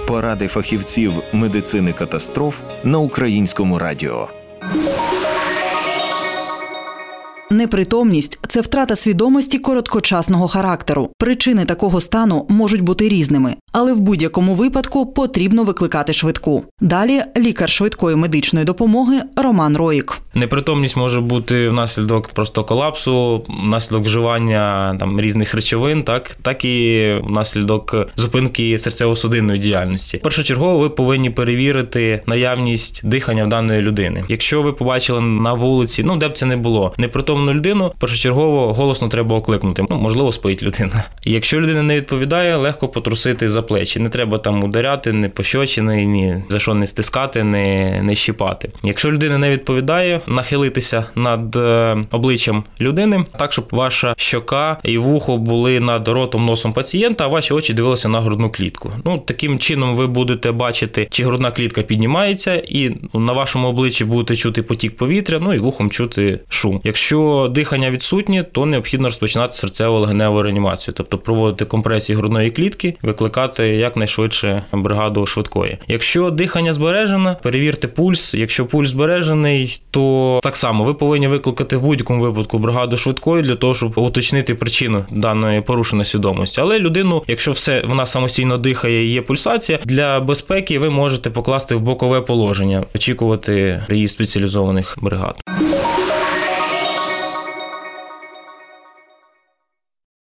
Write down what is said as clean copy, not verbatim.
Поради фахівців медицини катастроф на Українському радіо. Непритомність – це втрата свідомості короткочасного характеру. Причини такого стану можуть бути різними, але в будь-якому випадку потрібно викликати швидку. Далі лікар швидкої медичної допомоги Роман Роїк. Непритомність може бути внаслідок просто колапсу, внаслідок вживання різних речовин, так і внаслідок зупинки серцево-судинної діяльності. Першочергово ви повинні перевірити наявність дихання в даної людини. Якщо ви побачили на вулиці, де б це не було, непритомну людину, першочергово голосно треба окликнути. Можливо, спить людина. Якщо людина не відповідає, легко потрусити за плечі. Не треба ударяти, ні пощечини, ні за що не стискати, не щіпати. Якщо людина не відповідає, нахилитися над обличчям людини, так, щоб ваша щока і вухо були над ротом, носом пацієнта, а ваші очі дивилися на грудну клітку. Таким чином ви будете бачити, чи грудна клітка піднімається, і на вашому обличчі будете чути потік повітря, і вухом чути шум. Якщо дихання відсутнє, то необхідно розпочинати серцево-легеневу реанімацію, тобто проводити компресію грудної клітки, викликати якнайшвидше бригаду швидкої. Якщо дихання збережено, перевірте пульс. Якщо пульс збережений, то так само ви повинні викликати в будь-якому випадку бригаду швидкої для того, щоб уточнити причину даної порушеної свідомості. Але людину, якщо вона самостійно дихає і є пульсація, для безпеки ви можете покласти в бокове положення, очікувати приїзд спеціалізованих бригад.